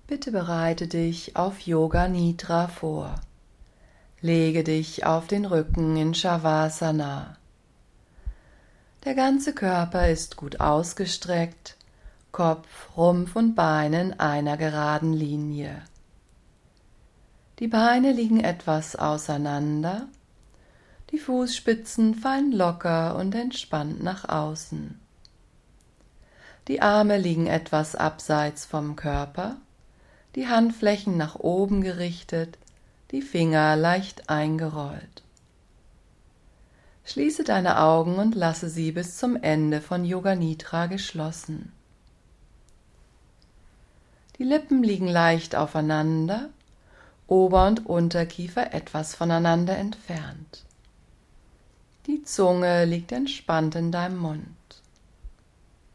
Bitte bereite dich auf Yoga Nidra vor. Lege dich auf den Rücken in Shavasana. Der ganze Körper ist gut ausgestreckt, Kopf, Rumpf und Beine in einer geraden Linie. Die Beine liegen etwas auseinander, die Fußspitzen fallen locker und entspannt nach außen. Die Arme liegen etwas abseits vom Körper, die Handflächen nach oben gerichtet, die Finger leicht eingerollt. Schließe deine Augen und lasse sie bis zum Ende von Yoga Nidra geschlossen. Die Lippen liegen leicht aufeinander, Ober- und Unterkiefer etwas voneinander entfernt. Die Zunge liegt entspannt in deinem Mund.